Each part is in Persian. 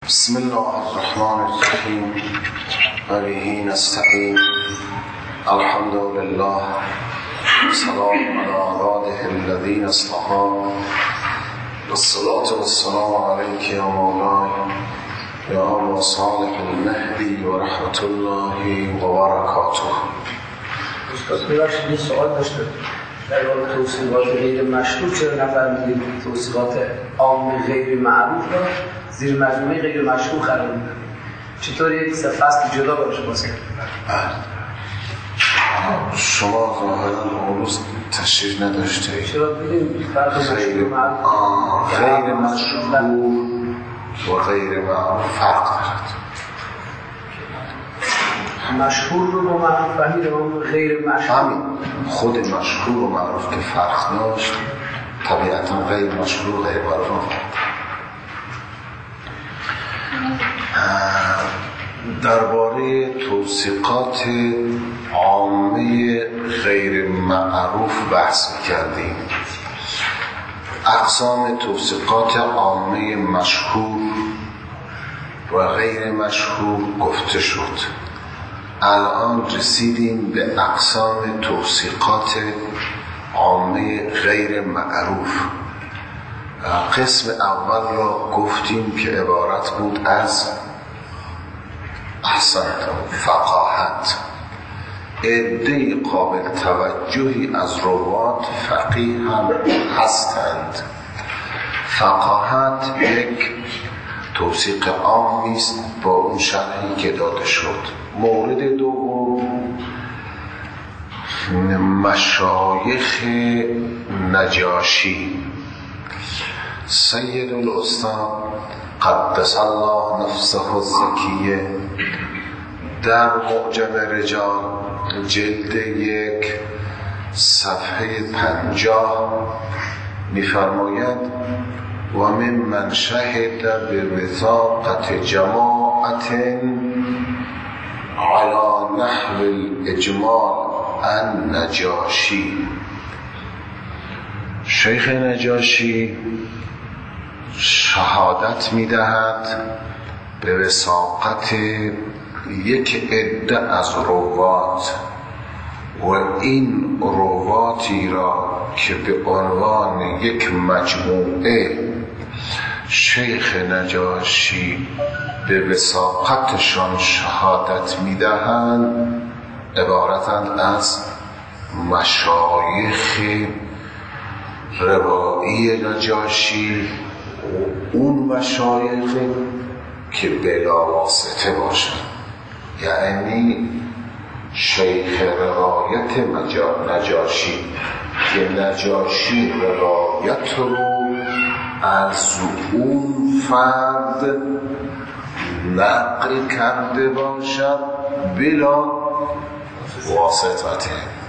بسم الله الرحمن الرحیم و به نستعین. الحمد لله سلام علی عباده الذین اصطفی والصلاة والسلام علیک یا مولای یا ابا صالح النهدی و رحمت الله و برکاته. استاد ببخشید یه سوال داشته در واقع توصیفات غیر مشهور چرا نفرمودید توصیفات عام غیر معروف را زیر مجموعه غیر مشهور قرار میدن؟ چطور یک فصل جدا باشه واسه؟ شما ظاهرا اون روز تشریح نداشته. چرا ببینید فرق مشهور و معروف غیر مشهور و غیر معروف فرق دارد. مشهور رو با معروف فهمید و غیر مشهور همین خود مشهور و معروف که فرق داشت طبیعتا غیر مشهور و غیر معروف فرق. درباره توصیقات عامه غیر معروف بحث کردیم. اقسام توصیقات عامه مشهور و غیر مشهور گفته شد. الان رسیدیم به اقسام توصیقات عامه غیر معروف. قسم اول را گفتیم که عبارت بود از فقاهت. عده‌ای قابل توجهی از روات فقیه هم هستند. فقاهت یک توصیق عامی است با اون شرحی که داده شد. مورد دوم مشایخ نجاشی. سید الاستاد قدس الله نفسه الزکیه در معجم رجال جلد 1 صفحه 50 می‌فرماید و من شهد بوثاقت جماعت على نحو الاجمال النجاشی. شیخ نجاشی شهادت می‌دهد به وثاقت یک عده از روات و این رواتی را که به عنوان یک مجموعه شیخ نجاشی به وثاقتشان شهادت می‌دهند عبارتند از مشایخ روایی نجاشی و اون مشایخ که بلا واسطه باشند، یعنی شیخ روایت نجاشی که نجاشی روایت رو از اون فرد نقل کرده باشد بلا واسطه.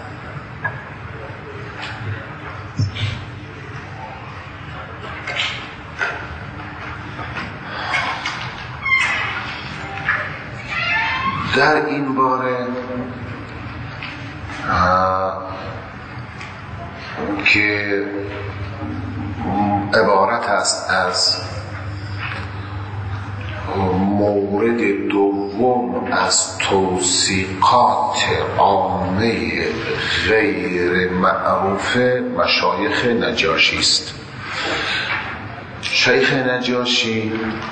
در این باره که عبارت است از مورد دوم از توصیقات عامه غیر معروف مشایخ نجاشی است. شیخ نجاشی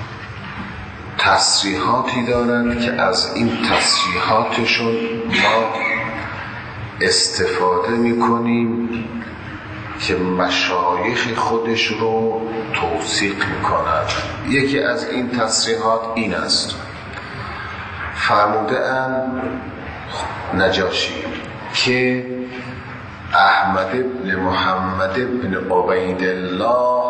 تصریحاتی دارند که از این تصریحاتشون ما استفاده میکنیم که مشایخ خودش رو توثیق میکنند. یکی از این تصریحات این است: فرموده اند نجاشی که احمد بن محمد بن عبیدالله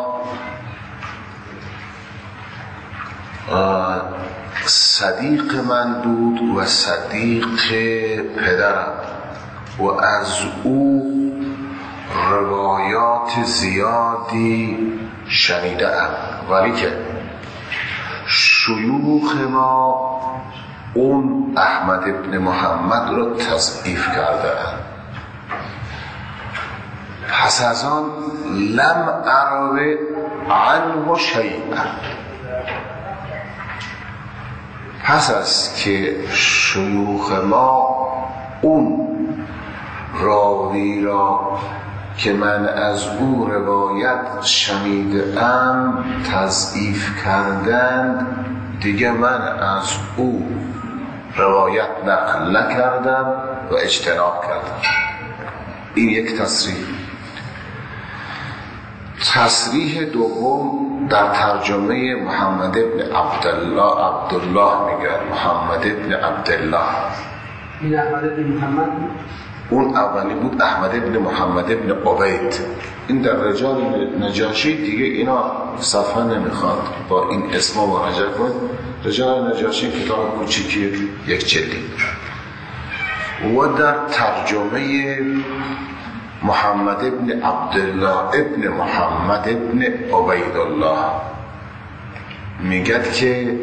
صدیق من بود و صدیق پدرم و از او روایات زیادی شنیدم، ولی که شیوخ ما اون احمد ابن محمد را تضعیف کردند. پس از آن لم اروه عنه شیئا، پس از که شیوخ ما اون راوی را که من از او روایت شنیدم تضعیف کردند، دیگه من از او روایت نقل نکردم و اجتناب کردم. این یک تصریح. تصریح دوم در ترجمه محمد ابن عبدالله میگه. محمد ابن عبدالله. این احمد ابن محمد؟ اون اولی بود احمد ابن محمد ابن عبید. این در رجال نجاشی دیگه اینا صفحه نمیخواد، با این اسما مراجعه کن. رجال نجاشی کتاب کوچیکی یک جلدی. و در ترجمه محمد ابن عبدالله ابن محمد ابن عبیدالله میگد که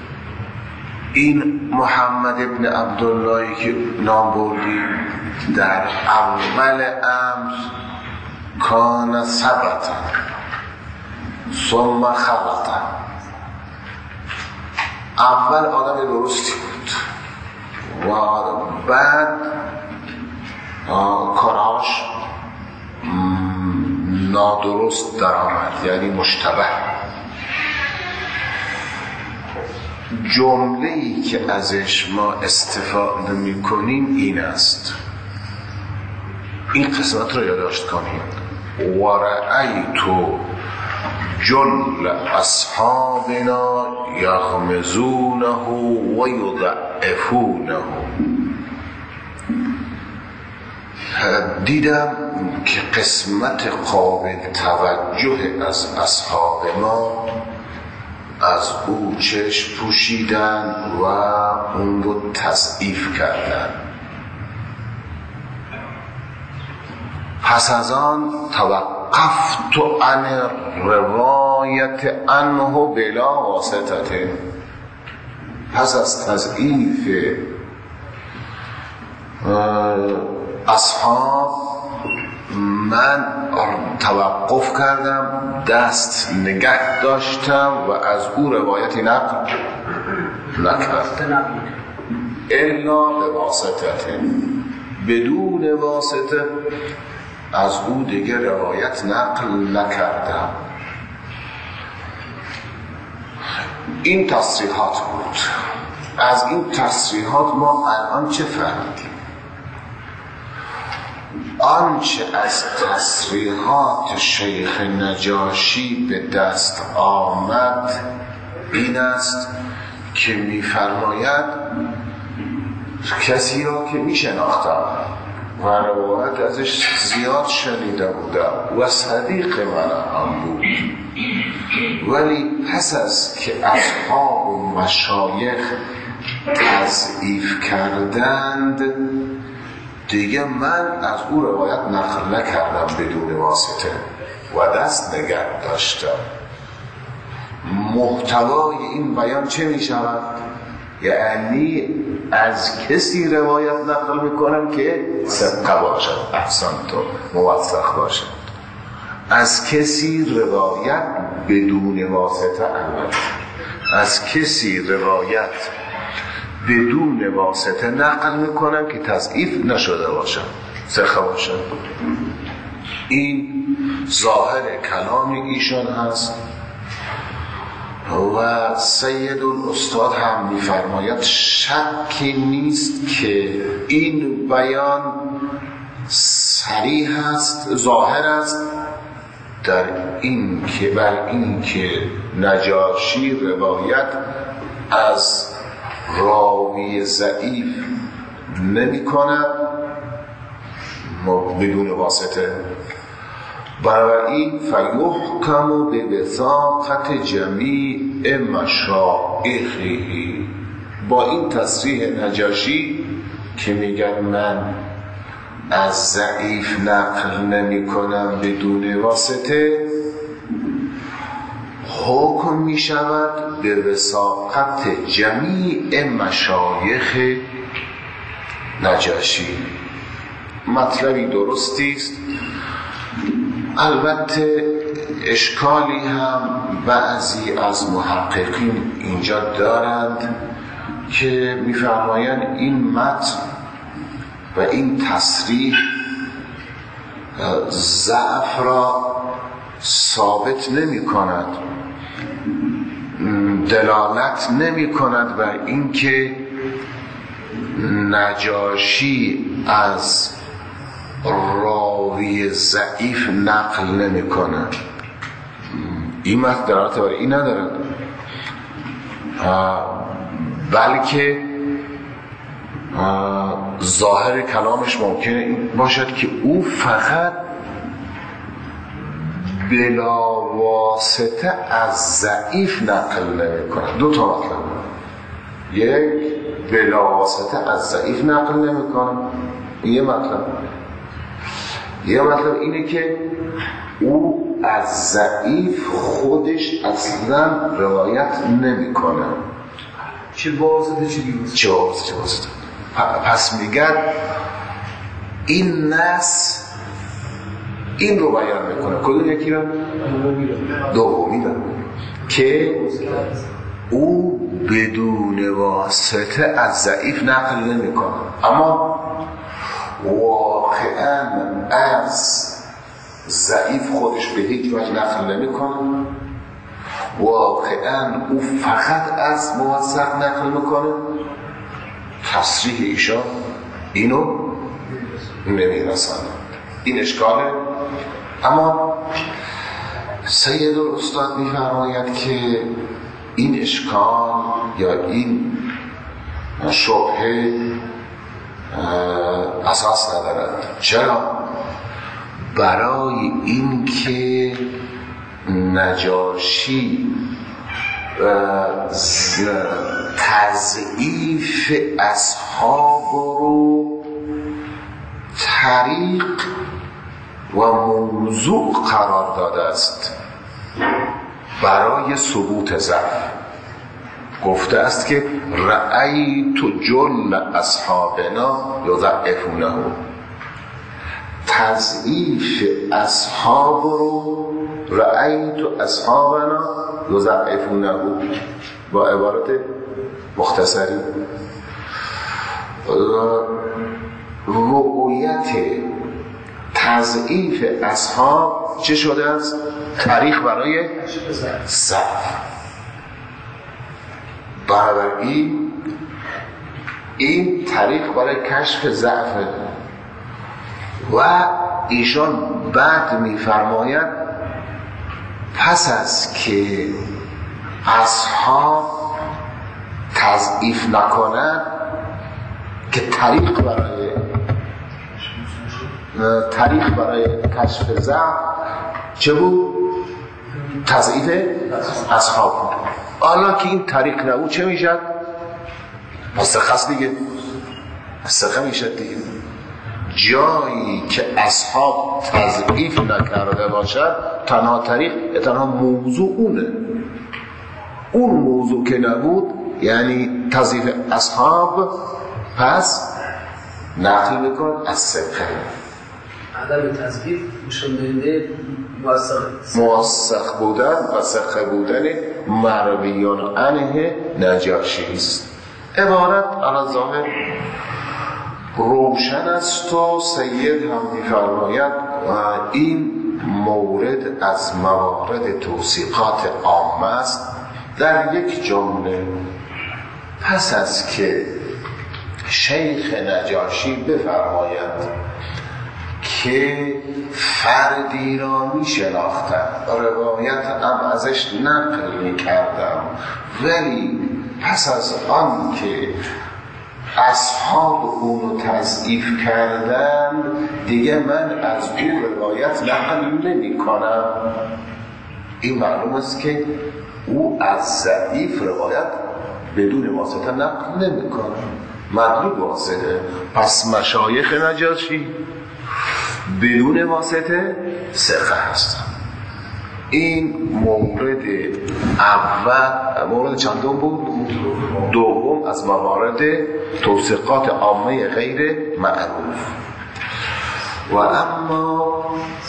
این محمد ابن عبداللهی که نام بردی در اول امر کان ثبتا ثم خبتا. اول آدم درستی بود و بعد کاراش نادرست در آمد، یعنی مشتبه. جمله‌ای که ازش ما استفاده می‌کنیم این است. این قسمت رو یادداشت کنیم. و رأیت جل اصحابنا یغمزونه و یضعفونه. دیدم که قسمت قابل توجه از اصحاب ما از او چشم پوشیدن و اون رو تضعیف کردن. پس از آن توقفت عن روایت عنه بلا واسطه. پس از تضعیف اصحاب من توقف کردم، دست نگه داشتم و از او روایتی نقل نکردم الا به واسطه. بدون واسطه از او دیگه روایت نقل نکردم. این تصریحات بود. از این تصریحات ما الان چه فهمیدیم؟ آنچه از تصریحات شیخ نجاشی به دست آمد این است که می‌فرماید کسی را که می‌شناختم و روایت ازش زیاد شنیده بودم و صدیق من هم بود، ولی پس از که اصحاب و مشایخ تضعیف کردند دیگه من از او روایت نقل نکردم بدون واسطه و دست نگه داشتم. محتوای این بیان چه می شود؟ یعنی از کسی روایت نقل میکنم که صدقه باشد، احسن تو موثق باشد. از کسی روایت بدون واسطه البته، از کسی روایت بدون واسطه نقل میکنم که تضعیف نشده باشد، صدقه باشد. این ظاهر کلام ایشان هست و سید الاستاد هم میفرماید شکی نیست که این بیان صریح است، ظاهر است در این که بر این که نجاشی روایت از راوی ضعیف نمی کند بدون واسطه. بنابراین فیحکم به وثاقت جمیع مشایخه. با این تصریح نجاشی که میگن من از ضعیف نقل نمی کنم بدون واسطه، حکم می شود به وثاقت جمیع مشایخ نجاشی. مطلبی درستی است. البته اشکالی هم بعضی از محققین اینجا دارند که میفرمایند این متن و این تصریح ضعف را ثابت نمی کند، دلالت نمی کند بر اینکه نجاشی از راوی ضعیف نقل نمی کند. این متن دلالت بر این ندارد، بلکه ظاهر کلامش ممکنه این باشد که او فقط بلا واسطه از ضعیف نقل نمی کند. دو تا مطلب، یک بلا واسطه از ضعیف نقل نمی کند، یه مطلب اینه که او از ضعیف خودش اصلا روایت نمی کنه. چه واسطه پس میگن این نص این رو بیان میکنه. کدوم یکی رو؟ دومی رو که او بدون واسطه از ضعیف نقل نمی کنه، اما واقعا از ضعیف خودش به هیچ وجه نقل نمی کنه، واقعا او فقط از موثق نقل میکنه. تصریح ایشان اینو نمیرساند. این اشکاله. اما سید الاستاد میفرماید که این اشکال یا این شبهه اساس ندارد. چرا؟ برای این که نجاشی تضعیف اصحاب رو طریق و موضوع قرار داده است برای ثبوت ضعف. گفته است که رأیت جل اصحابنا یضعفونه، تضعیف اصحاب رو رأیت اصحابنا یضعفونه با عبارت مختصری. رؤیت تضعیف اصحاب چه شده است؟ طریق برای ضعف. بنابراین این طریق برای کشف ضعف. و ایشان بعد میفرماید پس از که اصحاب تضعیف نکنند که طریق برای کشف ضعف چه بود؟ تضعیف اصحاب بود. حالا که این طریق نبود چه میشد؟ مستخص دیگه، مستخص میشد دیگه. جایی که اصحاب تضعیف نکرده باشد تنها طریق، تنها موضوع اونه. اون موضوع که نبود یعنی تضعیف اصحاب، پس نقل میکن از ثقه. عدم تضعیف مشمله موثق بودن و ثقه بودن مرویان عنه نجاشی است. عبارت علی ظاهر روشن است و سید هم می‌فرماید این مورد از موارد توثیقات عامه است. در یک جمله پس از که شیخ نجاشی بفرماید که فردی را می شناختم، روایت هم ازش نقل می کردم، ولی پس از آن که اصحاب اونو تضعیف کردن دیگه من از او روایت نقل نمی کنم، این معلوم است که او از ضعیف روایت بدون واسطه نقل نمی کنه، مطلوب واسطه. پس مشایخ نجاشی بدون واسطه ثقه هستن. این مورد اول، مورد چندم بود؟ دوم از موارد توثیقات عامه غیر معروف. و اما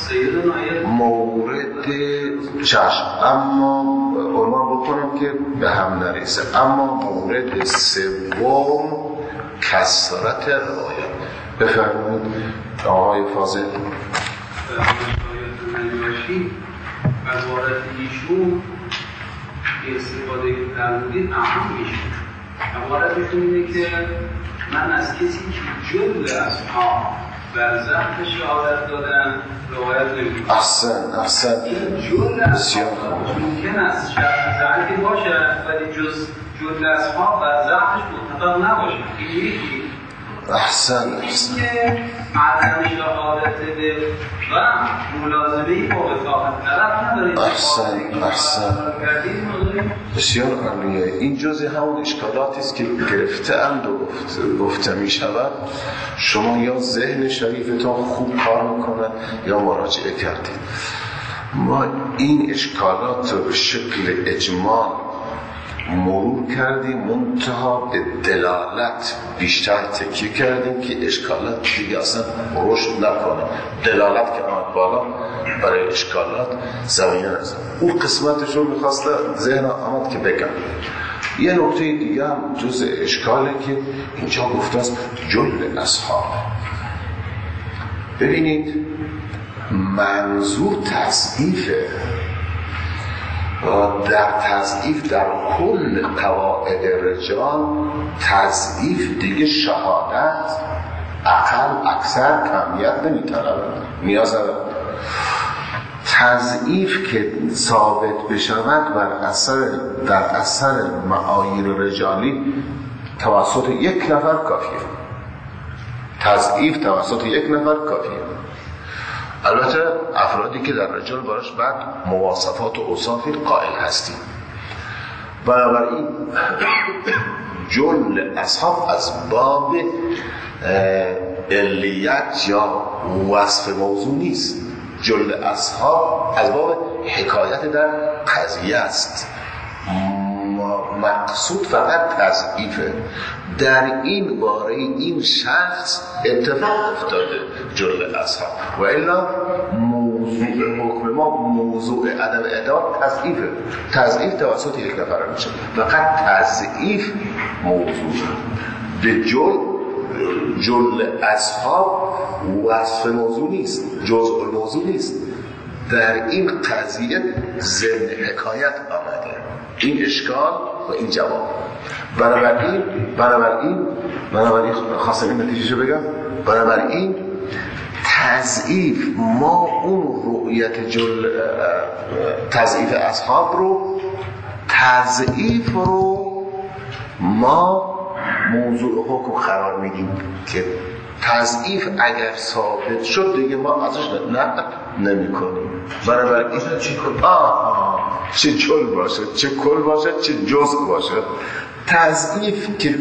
مورد چشم، اما عنوان بکنم که به هم نریزه، اما مورد سوم کثرت روایت. بفرمایید آقای فاضل. عبارت ایشون استفاده که فرمودید اهم ایشون عبارتشون اینه که من از کسی که جل اصحاب بر ضبط شهادت دادن روایت نمی‌کنم. احسن این جل اصحاب ممکن است ضعیفی باشه ولی جل اصحاب بر ضبطش متفق نباشه. این یکی احسن که عدم شهادت و ملازمه‌ای با وفاقت طرف ندارید. احسن بسیار عالیه. این جزء همون اشکالاتی است که گرفته اند و گفته می شود. شما یا ذهن شریفتان خوب کار میکنه یا مراجعه کردید. ما این اشکالات رو به شکل اجمال مرور کردیم، منتها به دلالت بیشتر تکیه کردیم که اشکالات دیگه اصلا رشد نکنه. دلالت که آمد بالا برای اشکالات زمینه نزد. اون قسمتش رو میخواست ذهن آمد که بگم. یه نکته دیگه هم جز اشکاله که اینجا گفته است جل اصحاب. ببینید منظور تضعیفه. در تضعیف در کل قواعد رجال تضعیف دیگه شهادت اقل اکثر کمیت نمیطلبه، نیاز نداره. تضعیف که ثابت بشود در اثر معاییر رجالی توسط یک نفر کافیه. تضعیف توسط یک نفر کافیه. البته افرادی که در رجال براش بعد مواصفات و اوصافی قائل هستیم. بنابراین جل اصحاب از باب علیت یا وصف موضوع نیست. جل اصحاب از باب حکایت در قضیه است. مقصود فقط تضعیفه. در این باره این شخص اتفاق افتاده جل اصحاب، و الا موضوع حکم ما موضوع عدم اعتبار تضعیفه. تضعیف توسط یک نفر میشه، فقط تضعیف موضوع به جل اصحاب وصف موضوع نیست، جزء الموضوع نیست. در این قضیه ضمن حکایت آمده. این اشکال و این جواب. بنابراین خواستم این نتیجه بگم. بنابراین تضعیف ما اون رؤیت تضعیف اصحاب رو ما موضوع حکم قرار میدیم که تضعیف اگر ثابت شد دیگه ما ازش نقل نمی کنیم. بنابراین چه جل باشه، چه کل باشه، چه جزء باشه، تضعیف که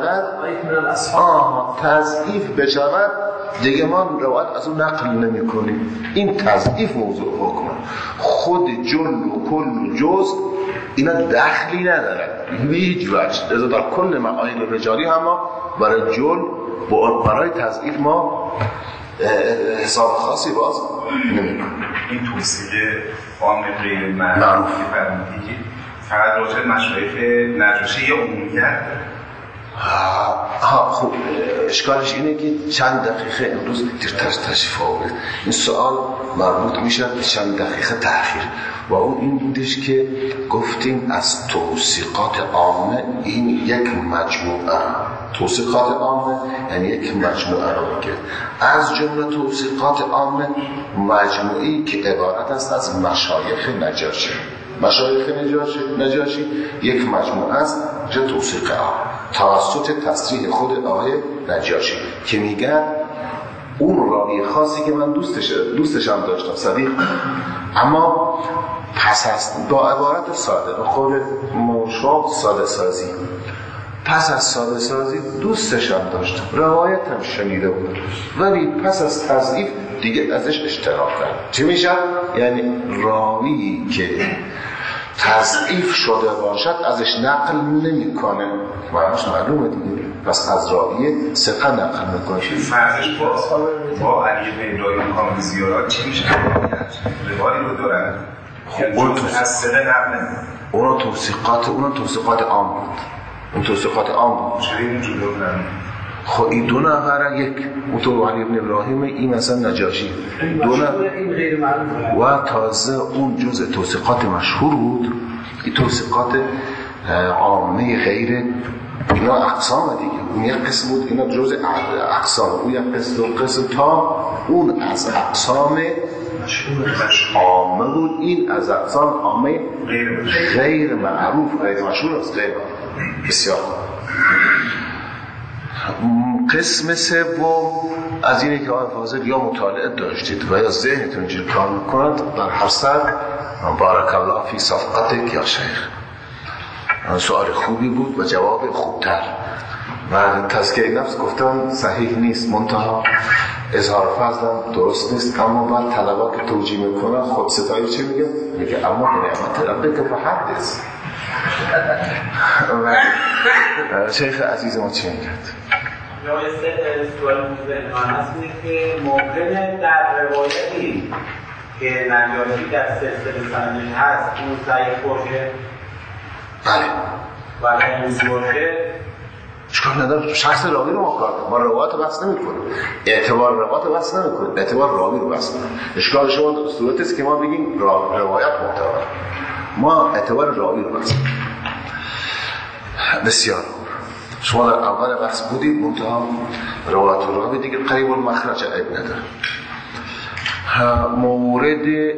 بشود دیگه ما روایت از اون نقل نمی کنیم. این تضعیف موضوع حکم. خود جل و کل و جزء اینا دخلی ندارن به هیچ وجه. لذا در کل معایل رجالی هم ما برای تضعیف ما حساب خاصی باز نمی‌کنیم. این توصیل فام غیر معروف که فرمودید فقط راجع به مشایخ نجاشی یا عمومیت؟ خب اشکالش اینه که چند دقیقه امروز دیرتر تشریف آورد. این سوال مربوط میشه به چند دقیقه تأخیر و اون این بودش که گفتیم از توثیقات عامه این یک مجموعه. توثیقات عامه یعنی یک مجموعه رو میگه. از جمله توثیقات عامه مجموعی که عبارت است از مشایخ نجاشی. مشایخ نجاشی یک مجموعه است که توثیق عام توسط تصریح خود آقای نجاشی که میگن اون راوی خاصی که من دوستشم داشتم صدیق، اما پس از با عبارت ساده به خود مشاق ساده سازی، پس از ساده سازی دوستشم داشتم، روایتم شنیده بود، ولی پس از تضعیف دیگه ازش اشتراک کرد. چی میشه؟ یعنی راوی که تضعیف شده باشد ازش نقل نمیکنه، معناش معلومه دیگه. پس از راوی ثقه نقل میکنه. فرضش با علی بن ابراهیم کامل زیارات چی میشه؟ روایی رو دارن اون از ثقه نقل نمیکنه. اون توثیقات عام بود. اون توثیقات عام بود. چرا این جلو کنن؟ خب این دو نفر، یک اون تو علی بن ابراهیم، این مثلا نجاشی، دو نفر این غیر معروف و تازه اون جزء توثیقات مشهور بود. این توثیقات عامه غیر، اینا اقسام دیگه. اون یک قسم بود، اینا جزء اقسام. اون یک قسم تا اون از اقسام عامه بود، این از اقسام عامه غیر معروف، غیر مشهور است. بسیار قسم سوم از اینه که آقای فاضل یا مطالعه داشتید و یا ذهنتون اینجوری کار میکند. در هر سر بارک الله فی صفقتک یا شیخ، سوال خوبی بود و جواب خوبتر. و تزکیه نفس گفتم صحیح نیست، منتها اظهار فضلم درست نیست، اما بعد طلبا که توجیه میکنن خود ستایی چه میگه؟ میگه اما نعمت ربک فحدث. و شیخ عزیز ما چه میگه؟ سوال مزدهان هست اینه که ممکنه در روایتی که نجاشی در سلسله سندش هست اون ضعیف باشه؟ بله. و اگر این باشه اشکال نداره، شخص راوی رو ما کار کنیم، ما روایت بحث نمی‌کنیم، اعتبار روایت بحث نمی‌کنیم، اعتبار راوی رو بحث می‌کنیم. اشکال شما در صورتی است که ما بگیم روایت معتبر، ما اعتبار راوی رو بحث می‌کنیم. بسیار شما در اول بحث بودید، منتها روایت راوی دیگه قریب المخرج عیب نداره. مورد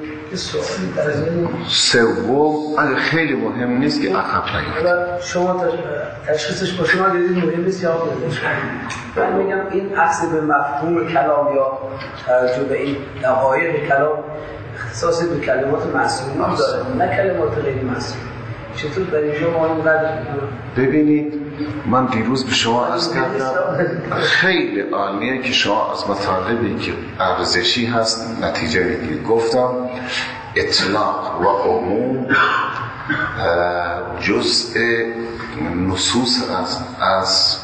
سوم اگه خیلی مهم نیست که عقب نگیرید. شما تشخیصش با شما دیدید مهم نیست یا آفیدش من میگم این اصل به مفهوم کلام یا توجه به این دقایق کلام اختصاصی به کلمات معصومین داره، نه کلمات غیر معصوم. چطور در اینجا ما اینقدر ببینید، من دیروز به شما عرض کردم خیلی عالیه که شما از مطالبی که ارزشی هست نتیجه میگیرید. گفتم اطلاق و عموم جزء نصوص از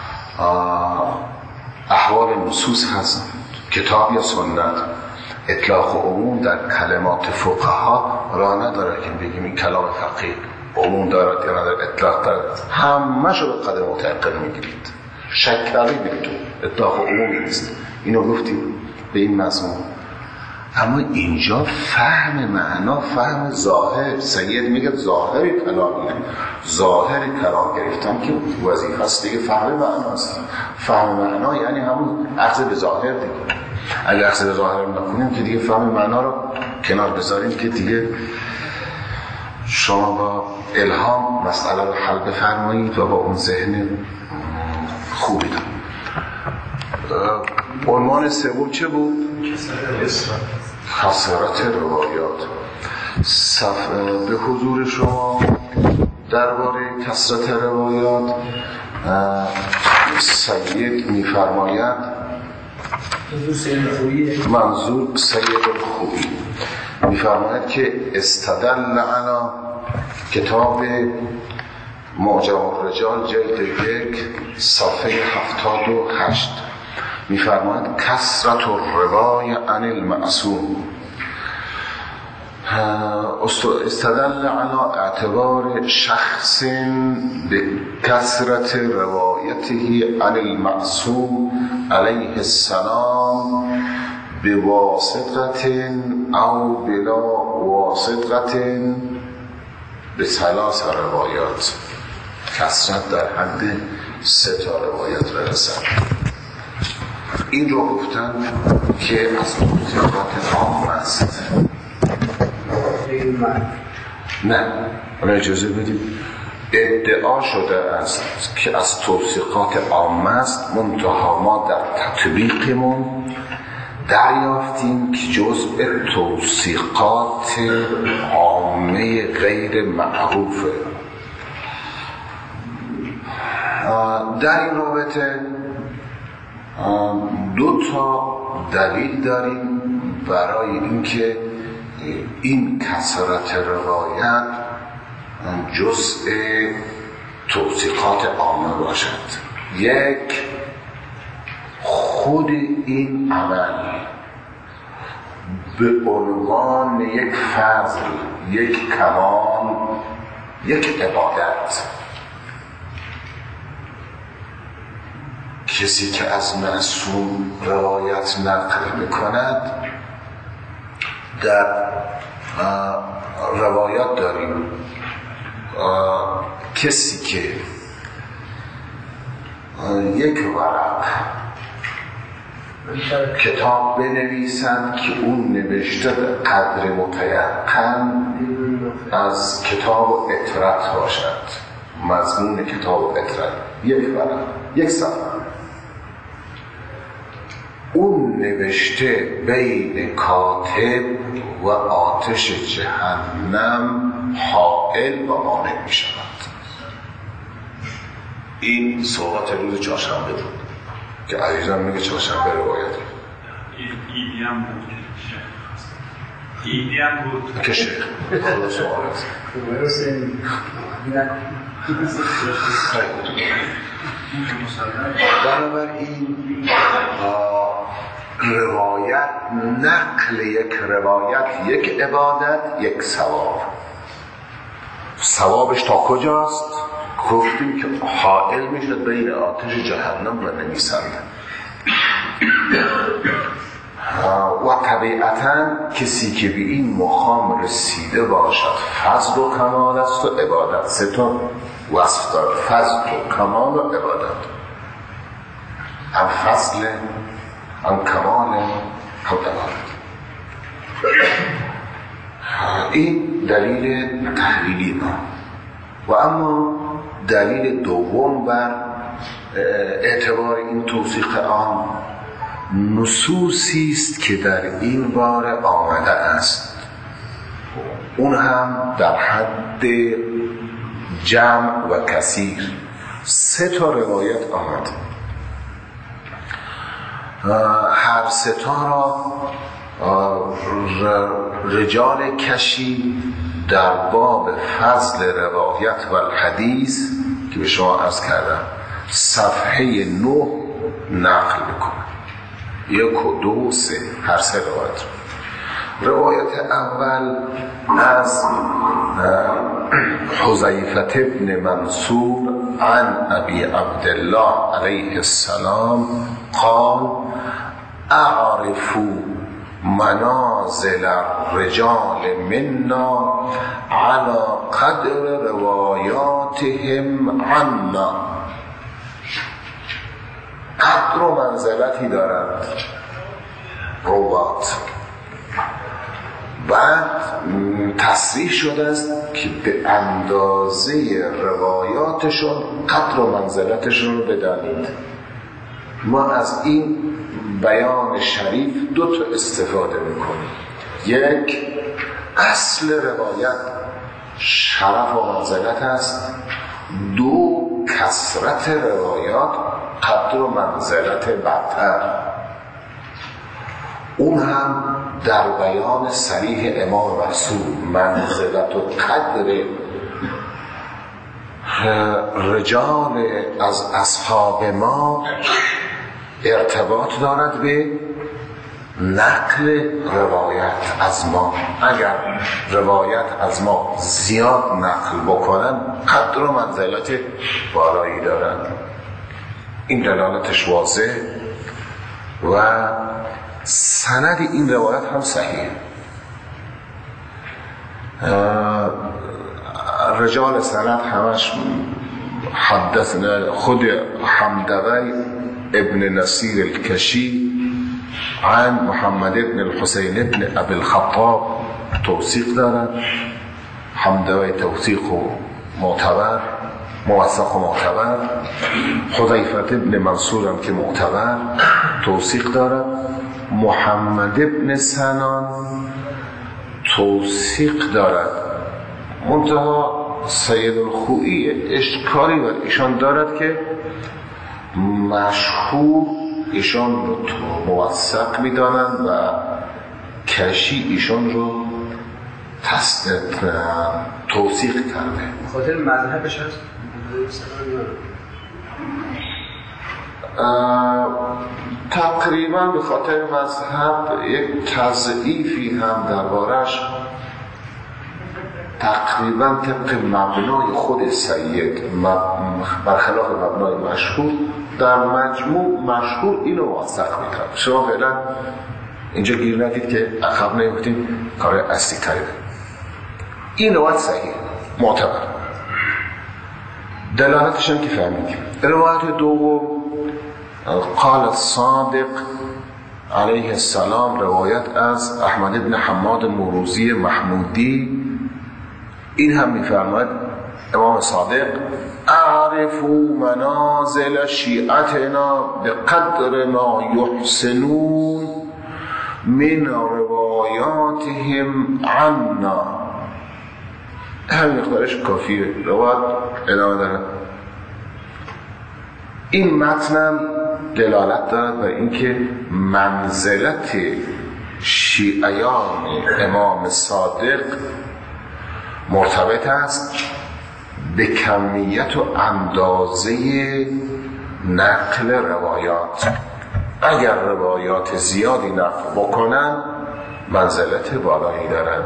احوال نصوص هست، کتاب یا سنت. اطلاق و عموم در کلمات فقها را نداره که بگیم این کلام فقیه عموم دارد یا ندارد، اطلاق دارد. همه شو به قدر متعقل میگیرید، شکلی بگید اطلاق و عمومی نیست. اینو گفتیم به این مضمون. اما اینجا فهم معنا، فهم ظاهر، سید میگه ظاهر کلام، ظاهر کلام گرفتن که وظیفه است دیگه، فهم معنا است. فهم معنا یعنی همون اخذ به ظاهر دیگه. اگر اخذ به ظاهر نکنیم که دیگه فهم معنا رو کنار بذاریم که دیگه شما با الهام مسئله رو حل بفرمایید و با اون ذهن خوبی دارم. عنوان سوم چه بود؟ کثرت روایات. به حضور شما درباره کثرت روایات سید می‌فرماید، منظور سید الخویی می‌فرماید که استدل علی کتاب معجم الرجال جلد 1 صفحه 78 می‌فرماید کثرت الروای عن المعصوم. استدل علی اعتبار شخص به کثرت روایته عن المعصوم علیه السلام بواسطه او بلا واسطه به 3 روایات. کثرت در حد 3 روایات برسد. این رو گفتن که از توصیقات عام است. نه، اجازه بدید. ادعا شده است که از توصیقات عام است، منتها ما در تطبیقمون دریافتیم که جزء توصیقات عامه غیر معروفه. در این رابطه 2 دلیل داریم برای اینکه این کثرت روایت جزء توثیقات عامه باشد. یک، خود این عمل به عنوان یک فضل، یک کمال، یک عبادت، کسی که از معصوم روایت نقل میکند، در روایات داریم کسی که یک ورق کتاب بنویسند که اون نوشته به قدر متیقن از کتاب و اطرت باشد، مضمون کتاب و اطرت، یک ورق، یک صفحه، اون نوشته بین کاتب و آتش جهنم حائل و مانع می شود. این صحبت روز چهارشنبه بود که عزیزم میگه چهارشنبه روایت ایدی هم بود ایدی هم بود که شیخ خدا سوال است. بنابراین روایت، نقل یک روایت یک عبادت، یک ثواب. ثوابش تا کجاست؟ گفتیم که حائل میشد بین آتش جهنم و نویسنده. و طبیعتا کسی که به این مقام رسیده باشد فضل و کمال است و عبادت. سه تا وصف دارد: فضل و کمال و عبادت. هم فضل، هم کمال، هم عبادت. این دلیل تحلیلی ما. و اما دلیل دوم بر اعتبار این توثیق عام نصوصی است که در این باره آمده است، اون هم در حد جمع و کثیر. 3 تا روایت آمد، هر 3 تا را رجال کشی در باب فضل روایت و الحدیث که به شما عرض کردم صفحه 9 نقل میکنه، 1 و 2 و 3، هر 3 روایت. روایت اول از حذیفه ابن منصور عن ابی عبدالله علیه السلام قال: اعرف منازل الرجال منا على قدر روایاتهم عنا. قدر و منزلتی دارند روات. بعد تصریح شده است که به اندازه روایاتشون قدر و منزلتشون رو بدانید. ما از این بیان شریف 2 تا استفاده میکنیم: یک، اصل روایت شرف و منزلت است. 2، کثرت روایات قدر و منزلت برتر. اون هم در بیان صریح امام رسول منزلت و قدر رجال از اصحاب ما ارتباط دارد به نقل روایت از ما. اگر روایت از ما زیاد نقل بکنن قدر و منزلت بالایی دارند. این دلالتش واضح و سند این روایت هم صحیح. رجال سند همش حدثنا خود حمدوی ابن نصیر الکشی عن محمد ابن الحسین ابن ابی الخطاب توثیق دارد. حمدوی توثیق معتبر، موثق و معتبر. حذیفه ابن منصور هم که معتبر توثیق دارد. محمد ابن سنان توثیق دارد. منتها سید الخوئی اشکالی بر ایشان دارد که مشهور ایشان رو موثق می‌دانند و کشی ایشان رو توثیق کرده. خاطر مذهبش هست؟ تقریبا به خاطر مذهب یک تضعیفی هم دربارش تقریبا طبق مبنای خود سید برخلاف مبنای مشهور در مجموع مشهور اینو موثق میکنه. شما فعلا اینجا گیر ندید که عقب نیفتیم، کار اصلی تریده. این روایت صحیح معتبر، دلالتش هم که فهمید. روایت دوم قال الصادق علیه السلام، روایت از احمد بن حماد مروزی محمودی، این هم میفرماید امام صادق اعرفوا منازل شیعتنا بقدر ما یحسنون من روایاتهم عنا. همین مقدارش کافیه. روایت ادامه داره. این متنم دلالت دارد بر اینکه منزلت شیعیان امام صادق مرتبط است به کمیت و اندازه نقل روایات. اگر روایات زیادی نقل بکنن منزلت بالایی دارن.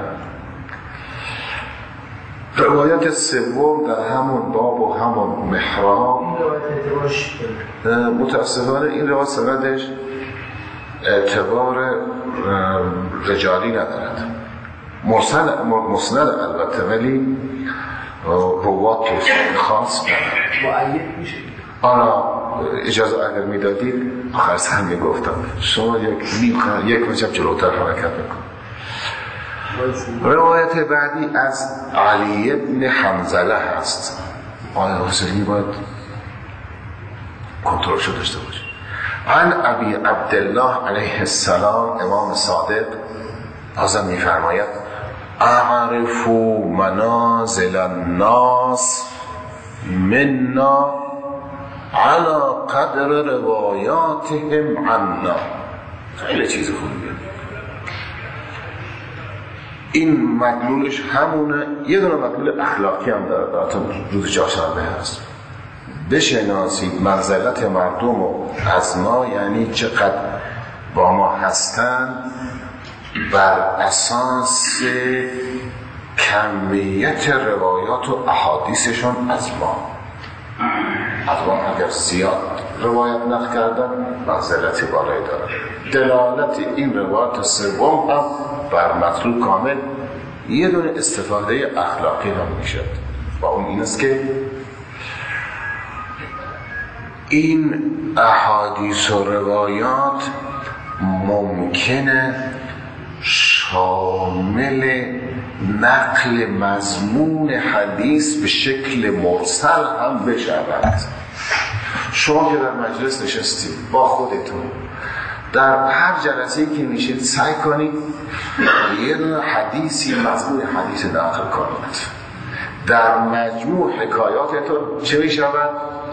روایت سوم در همون باب و همون محراب، متاسفانه این روایت سندش اعتبار رجالی ندارد، مسند البته، ولی روات خاص ندارد. معید میشه. آنا اجازه اگر میدادید آخر سر میگفتم شما یک مجب جلوتر حرکت بکن. روایت بعدی از علی ابن حنظله هست. آقای حسینی باید کنترل شده داشته باشه. عن ابی عبدالله علیه السلام، امام صادق بازم میفرماید اعرفوا منازل الناس منا على قدر روایاتهم عنا. خیلی چیز خوبیه. این مدلولش همونه. یه دونه مدلول اخلاقی هم داره، براتون روز چهارشنبه هست. بشناسید منزلت مردم و از ما، یعنی چقدر با ما هستن بر اساس کمیت روایات و احادیثشون از ما. اگر زیاد روایت نقل کردن منزلت بالایی دارن. دلالت این روایت سوم هم بر مطلوب کامل یه دونه استفاده اخلاقی هم میشه، و اون این است که این احادیث و روایات ممکنه شامل نقل مضمون حدیث به شکل مرسل هم بشود. شما که در مجلس نشستید با خودتون، در هر جلسه‌ای که میشید سعی کنید یه دونه حدیثی مضمون حدیث نقل کنید. در مجموع حکایاتتون چه میشود؟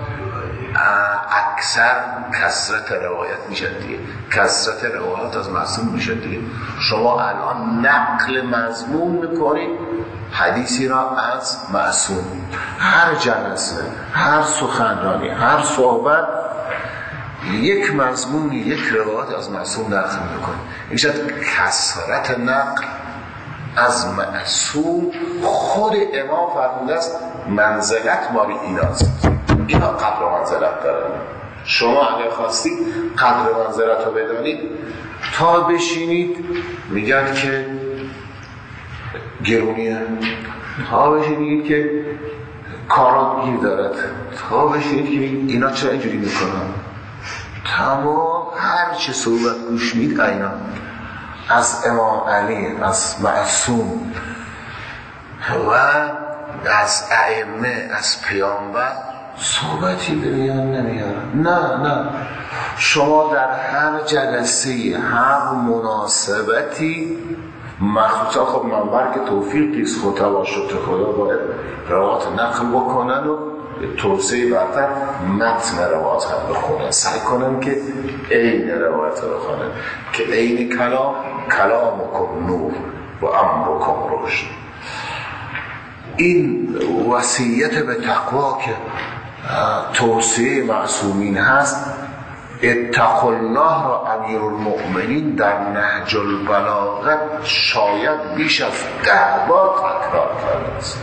اکثر کثرت روایت میشه دیگه. کثرت روایت از معصوم میشه دیگه. شما الان نقل مضمون میکنید حدیثی را از معصوم. هر جلسه، هر سخنرانی، هر صحبت یک مضمونی، یک روایت از معصوم نقل میکنید. این شد کثرت نقل از معصوم. خود امام فرموده است منزلت مال ایناست. اینا قدر منزلت دارن. شما اگر خواستید قدر منزلت رو بدانید تا بشینید میگن که گرونیه، تا بشینید که کارات گیر دارد، تا بشینید که اینا چرا اینجوری میکنن. تمام هر چه صحبت گوش میدید اینا از امام علی، از معصوم و از ائمه، از پیامبر صحبتی بگیرن نمیارن. نه، شما در هر جلسه، هر مناسبتی، مخصوصا خب منبر که توفیقیست، خطبا شد خدا باید روایات نقل بکنن و توسعه برتر متن روایات هم بخونن، سعی کنن که عین روایات رو بخونن، که عین کلام و نور و امرکم رشد. این وصیت به تقوا که توصیه معصومین هست، اتقوا الله را امیرالمؤمنین در نهج البلاغه شاید بیش از 10 بار تکرار کرده است.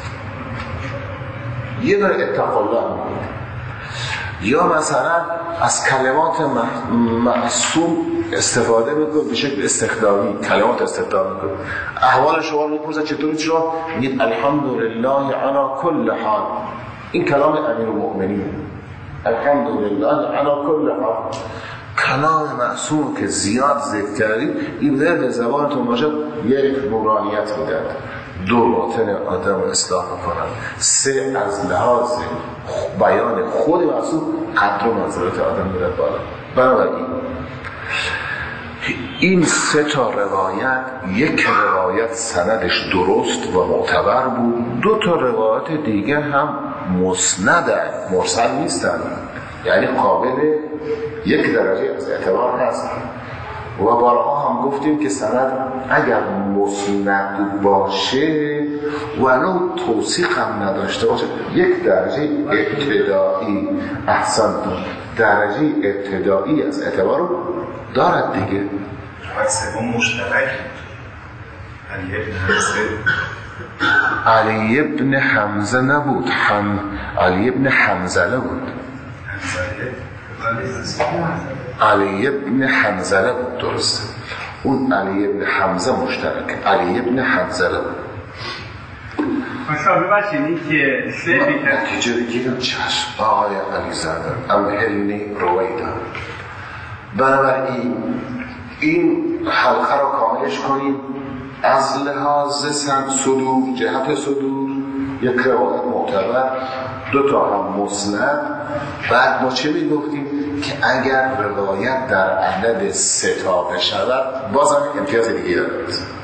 یه داره اتقوا الله میگه، یا مثلا از کلمات معصوم استفاده میکنه به شکل استخدامی، کلمات استخدامی میکنه. احوال شما رو میپرسه چطوری، چرا میگید الحمدلله علی کل حال. این کلام امیرالمؤمنین، الحمدلله علی کل حال. کلام معصوم که زیاد ذکر کردید، این ورد زبانتون باشد، یک نورانیت میدهد، 2 باطن آدم رو اصلاح میکنن، 3 از لحاظ بیان خود معصوم قدر و منزلت آدم میرد بالا. بنابراین این 3 تا روایت، یک روایت سندش درست و معتبر بود، 2 تا روایت دیگه هم مسندن، مرسل نیستن، یعنی قابل یک درجه از اعتبار هست. و بارها هم گفتیم که سند اگر مسند باشه ولو توثیق هم نداشته باشه، یک درجه ابتدایی، احسن درجه ابتدایی از اعتبار رو دارد دیگه. و سوم مشترک علی ابن حمزه نبود، علی ابن حنظله بود. علی ابن حنظله بود، درسته. اون علی ابن حمزه مشترک، علی ابن حنظله بود. مصابه باشینی که سه بیتر نتیجه بگیرم چشم آقای علی زاده امهلنی رویدا. بنابراین این حلقه رو کاملش کنیم. از لحاظ صدور، جهت صدور، یک روایت معتبر، 2 تا هم مسند. بعد ما چه میگفتیم؟ که اگر روایت در عدد 3 تا بشود بازم امتیاز دیگه دارد،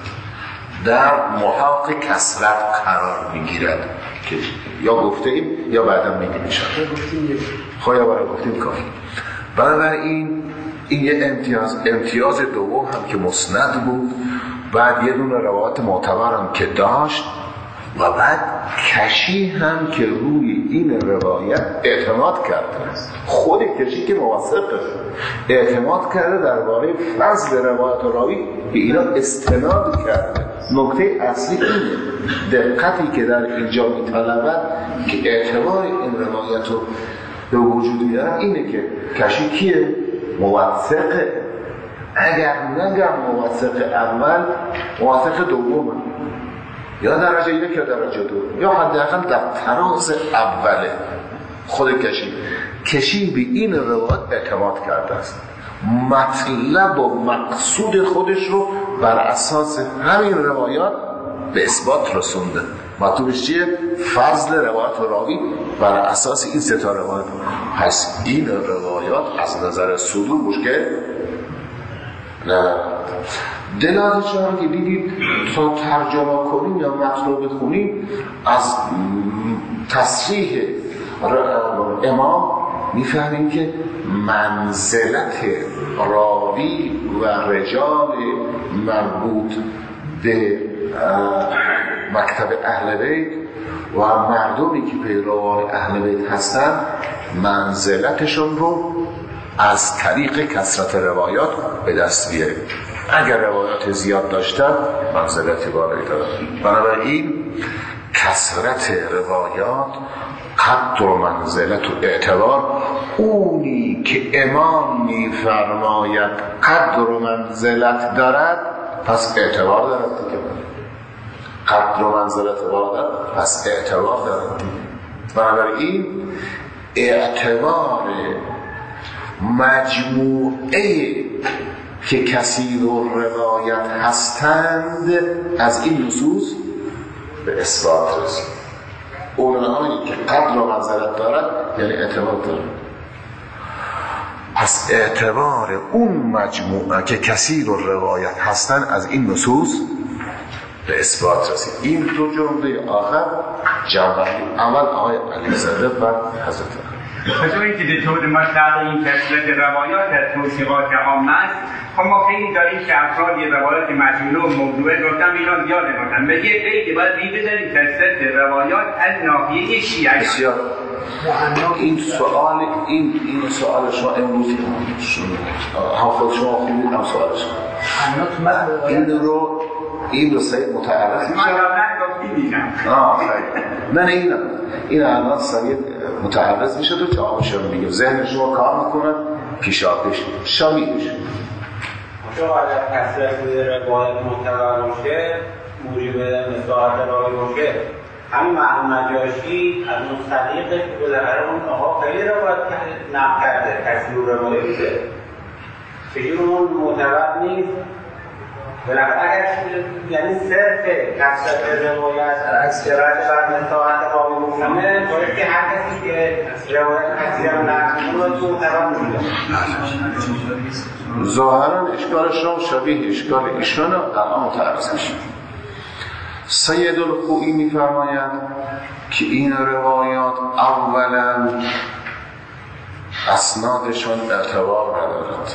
در محاق کثرت قرار میگیرد که یا گفته ایم یا بعدا میگیم میشن خواهی برای گفتیم کافی. بنابراین این یه امتیاز دوم هم که مسند بود. بعد یه دونه روایت معتبر هم که داشت و بعد کشی هم که روی این روایت اعتماد کرده است. خود کشی که موثقه اعتماد کرده درباره فضل روایت راوی به اینا استناد کرده. نکته اصلی اینه، دقتی که در اینجا می‌طلبد که اعتبار این روایت رو به وجود بیارن اینه که کشی کیه؟ موثقه. اگر نگم موثق اول، موثق دومه، یا درجه 1 یا درجه 2، یا حداقل در تراز اوله. خود کشی به این روایت اعتماد کرده است، مطلب و مقصود خودش رو بر اساس همین روایات به اثبات رسونده. مطلوبش چیه؟ فضل روایت راوی بر اساس این 3 تا روایت. پس این روایات از نظر صدور مشکل نه. دلالتش رو که دیدید تا ترجمه کنیم یا مطلوب بخونیم، از تصریح امام میفهمیم که منزلت راوی و رجال مربوط به مکتب اهل بیت و مردمی که پیروان اهل بیت هستن، منزلتشون رو از طریق کثرت روایات به دست بیاریم. اگر روایات زیاد داشتن منزلت بالایی دارن. بنابراین کثرت روایات قدر و منزلت و اعتبار، اونی که امام میفرماید قدر و منزلت دارد پس اعتبار دارد دیگه. قدر و منزلت دارد پس اعتبار دارد دیگه. بنابراین اعتبار مجموعه که کثیر روایت هستند از این نصوص به اثبات رسید. اونهایی که قدر و منزلت دارد یعنی اعتبار دارد. پس اعتبار اون مجموعه که کثیر روایت هستند از این نصوص به اثبات رسید. این 2 جمله آخر جمله اول آقای علیزاده و حضرت بخاطر که به طور مطلق این کسرت روایات در توصیقات عامه است. خب ما خیلی داریم که افراد یه روایات مجهوله و موضوعه گفتم اینا زیاد نگفتن به یه قیدی باید بذاریم کسرت روایات از ناحیه شیعه. بسیار این سوال شما امروز هم خود شما خوبید هم سوال شما این رو سعید متعرض میشه. نه این الان سعید متعرض میشه تو جوابش رو میگه ذهن شما کار میکنه پیشاپیش شامی میشه. چون اگر کسرت روایت معتبر باشه موجب مساعد راوی باشه همین معلوم نجاشی از اون صدیقش که بالاخره اون آقا خیلی روایت نقل کرده کسی رو روایت میده چجور اون معتبر نیست. بالاخره اگر یعنی صرف کسرت روایت اکثرت بر مساعد راوی مفهمه باید که هر کسی که روایت کسی رو نقل کنه تو معتبر میده. ظاهرا اشکالش را شبیه اشکال ایشان الان متعرض میشه. سید الخوئی میفرماید که این روایات اولا اسنادشون اعتبار ندارد.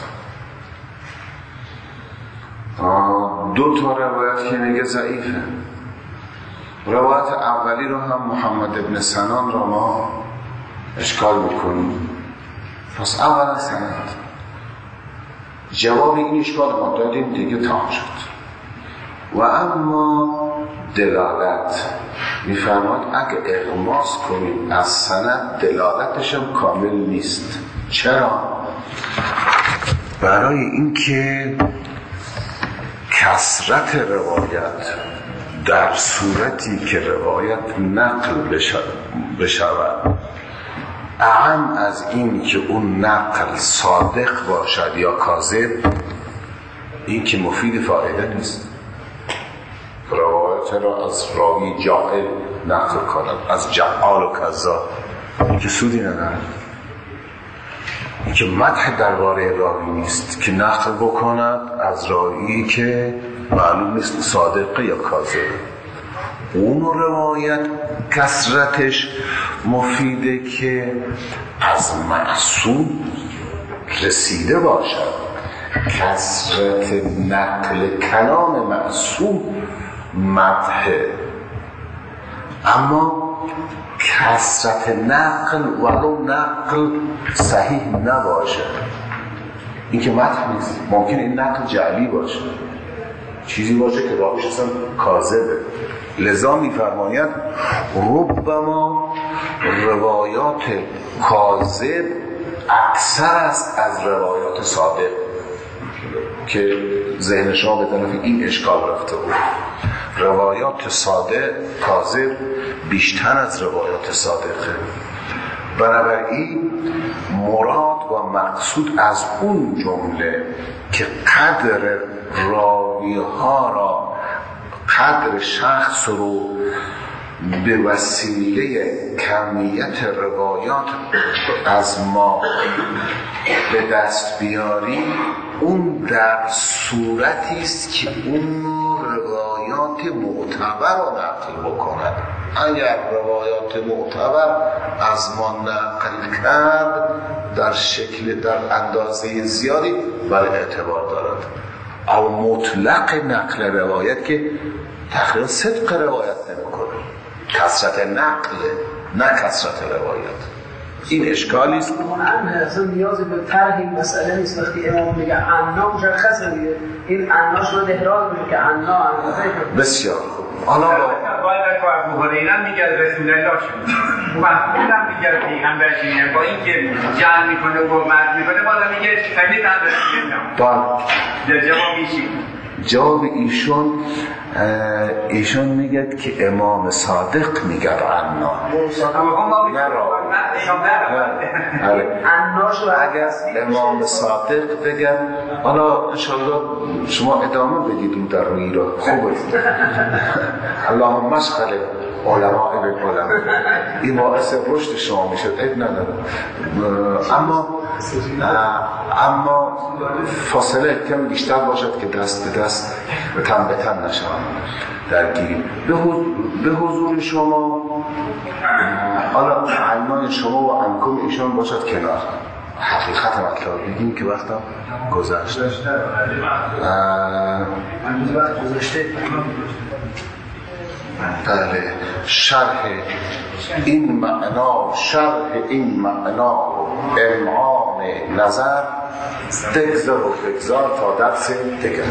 دو تا روایت که میگه ضعیفه. روایت اولی رو هم محمد ابن سنان را ما اشکال میکنیم. پس اولا سند جواب این اشکال ما دادیم دیگه تمام شد. و اما دلالت میفرماد اگه اغماس کنیم از سند دلالتش هم کامل نیست. چرا؟ برای اینکه کثرت روایت در صورتی که روایت نقل بشود اهم از این که اون نقل صادق باشد یا کاذب این که مفید فایده نیست. روایت را از راوی جاهل نقل کنند از جعال و کذاب این که سودی ندارد. این که مدح درباره راوی نیست که نقل بکند از راوی که معلوم نیست صادقه یا کاذبه. اون روایت کثرتش مفیده که از معصوم رسیده باشد. کثرت نقل کلام معصوم مدحه، اما کثرت نقل ولو نقل صحیح نباشه این که مدح نیست. ممکن این نقل جعلی باشه چیزی باشه که راویش اصلا کاذبه. لذا میفرماید ربما روایات کاذب اکثر است از روایات صادق که ذهن شما به طرف این اشکال رفته بود. روایات صادق کاذب بیشتر از روایات صادقه. بنابراین مراد و مقصود از اون جمله که قدر راوی ها را قدر شخص رو به وسیله کمیت روایات از ما به دست بیاری اون در صورتی است که اون روایات معتبر رو نقل بکند. اگر روایات معتبر از ما نقل کرد در اندازه زیادی برای اعتبار دارد. او مطلق نقل روایت که تقریبا صدق روایت نمیکنه، کثرت نقل نه کثرت روایت. این اشکالی است. اصلا نیازی به طرح این مسئله نیست. وقتی امام میگه عنا مشخصه دیگه این عناش رو احراز میشه که عنا بسیار حالا باید ابو هریره میگه رسول الله شد محمودم میگه پیغمبر شد با اینکه جعل میکنه و مرد میکنه بالا میگه خیلی هم رسول الله جواب میشی. جواب ایشون میگه که امام صادق میگه عنا اگر امام صادق بگه حالا انشاءالله شما ادامه بدید اون در روی را خوبه. اللهم مشغل علماء به علماء این باعث رشد شما میشه. عیب نداره. اما اما فاصله کم بیشتر باشد که دست به دست و تن به تن نشوند درگیری. به حضور شما حالا عنای شما و عنکم ایشان باشد کنار. حقیقت مطلب بگیم که وقتا گذشت. بله، شرح این معنا امعان نظر دگذار تا درس دیگر.